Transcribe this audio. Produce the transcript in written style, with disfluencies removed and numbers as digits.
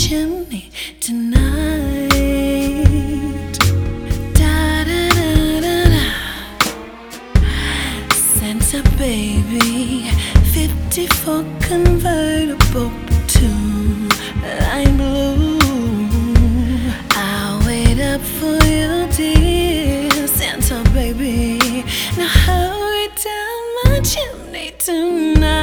chimney tonight. Da da da da da. Santa baby, 54 convertible to lime blue. I'll wait up for you, dear Santa baby. Now hurry down my chimney tonight.